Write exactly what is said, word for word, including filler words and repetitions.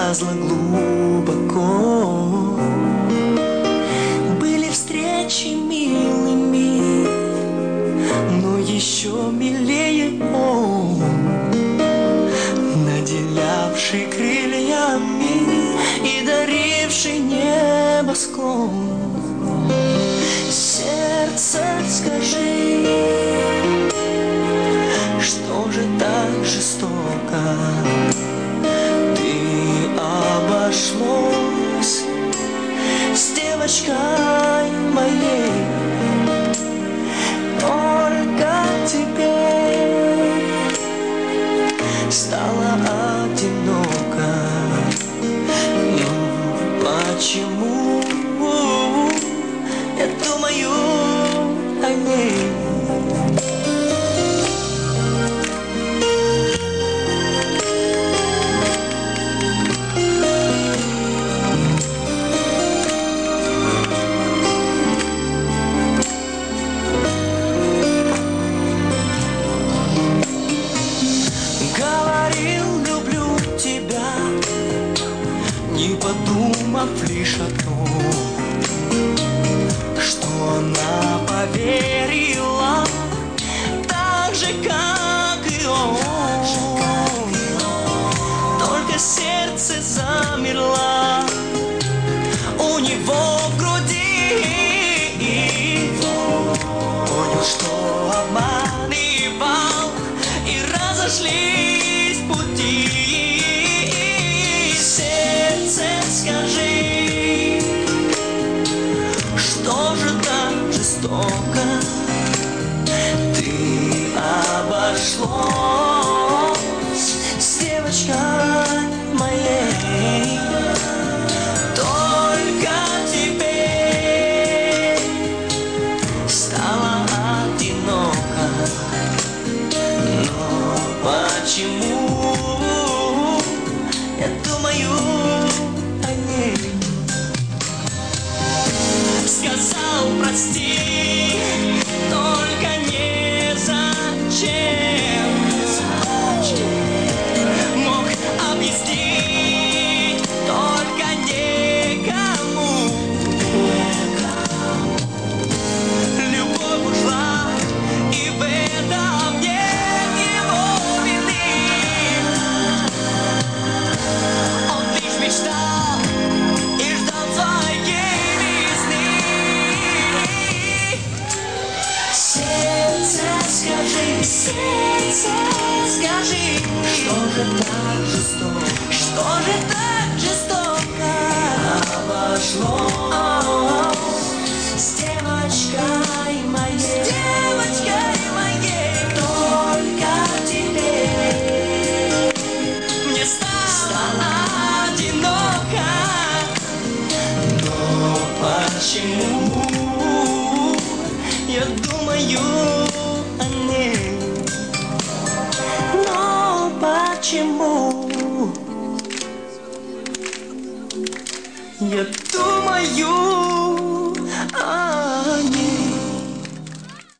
увязла глубоко. Были встречи милыми, но еще милее он, наделявший крыльями и даривший небосклон. Сердце, скажи, что же так жестоко ты обошлась с девочкой моей? Только теперь стало одиноко. Но почему я думаю о ней? Не подумав лишь о том, что она поверила так же, как и он. Только сердце замерло у него в груди. Понял, что обманывал, и разошлись пути. Скажи, что же так жестоко ты обошлась с девочкой моей? Только теперь стало одиноко. Но почему я думаю о ней? Сказал прости, только не зачем. Мог объяснить, только никому. Любовь ушла, и в этом нет его вины. Он лишь мечтал и ждал твоей весны. Сердце, скажи, сердце, скажи, что же так жестоко, что же так жестоко обошлось с девочкой моей, с девочкой моей? Только теперь мне стало одиноко. Но почему я думаю о ней? Но почему я думаю о